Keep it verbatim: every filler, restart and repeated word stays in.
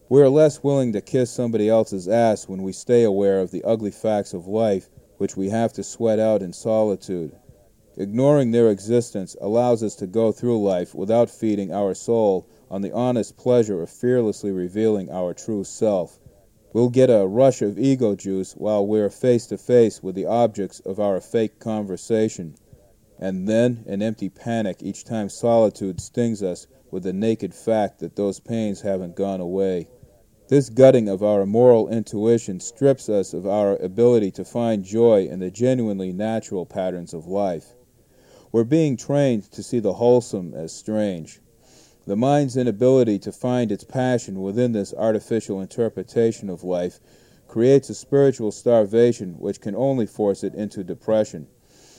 We are less willing to kiss somebody else's ass when we stay aware of the ugly facts of life which we have to sweat out in solitude. Ignoring their existence allows us to go through life without feeding our soul on the honest pleasure of fearlessly revealing our true self. We'll get a rush of ego juice while we're face to face with the objects of our fake conversation, and then an empty panic each time solitude stings us with the naked fact that those pains haven't gone away. This gutting of our moral intuition strips us of our ability to find joy in the genuinely natural patterns of life. We're being trained to see the wholesome as strange. The mind's inability to find its passion within this artificial interpretation of life creates a spiritual starvation which can only force it into depression.